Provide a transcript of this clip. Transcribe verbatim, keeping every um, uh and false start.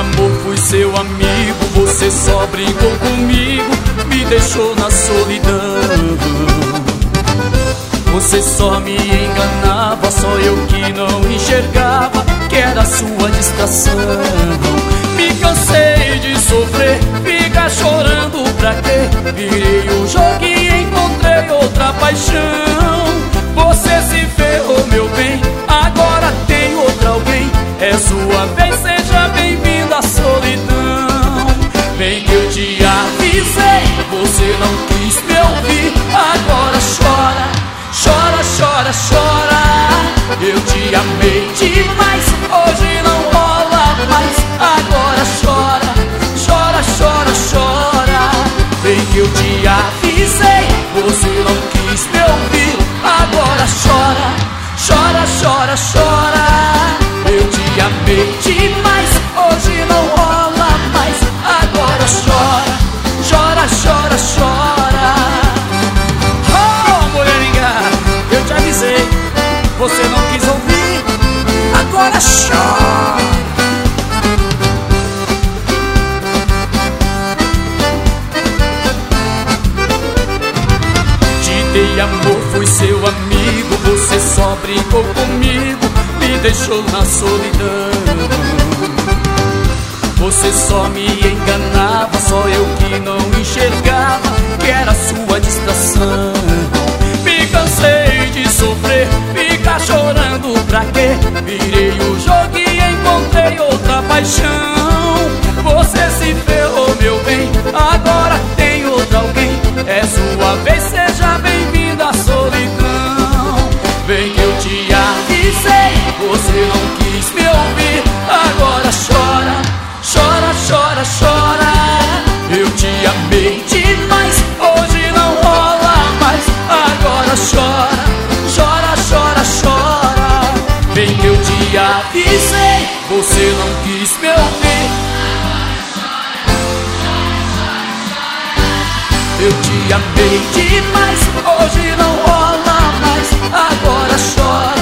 amor, fui seu amigo, você só brincou comigo, me deixou na solidão. Você só me enganava, só eu que não enxergava que era sua distração. Me cansei de sofrer, ficar chorando pra quê? Virei o jogo e encontrei outra paixão. Você se ferrou, meu bem, agora tem outra alguém. É sua vez, seja bem-vindo à solidão. Bem que eu te avisei, você não quis me ouvir. Agora chora, chora, chora, chora. Eu te amei demais, hoje não rola mais. Agora chora, chora, chora, chora. Bem que eu te avisei, você não quis me ouvir. Agora chora, chora, chora, chora. Eu te amei demais, hoje não rola mais. Agora chora, chora, chora, chora. Oh, mulherinha, eu te avisei, você não quis ouvir. Agora chora. Te dei amor, fui seu amigo, você só brincou comigo, me deixou na solidão. Você só me enganava, só eu que não enxergava que era sua distração. Me cansei de sofrer, ficar chorando pra quê? Virei o jogo e encontrei outra paixão. Você se ferrou, meu bem, agora tem outra alguém. É sua vez, seja bem-vindo à solidão. Bem que eu te avisei, você não quis me ouvir. Agora chora, chora, chora, chora. Eu te amei demais, hoje não rola mais. Agora chora, chora, chora, chora. Bem que eu te avisei, você não quis me ouvir. Eu te amei demais, hoje não rola mais. Agora chora.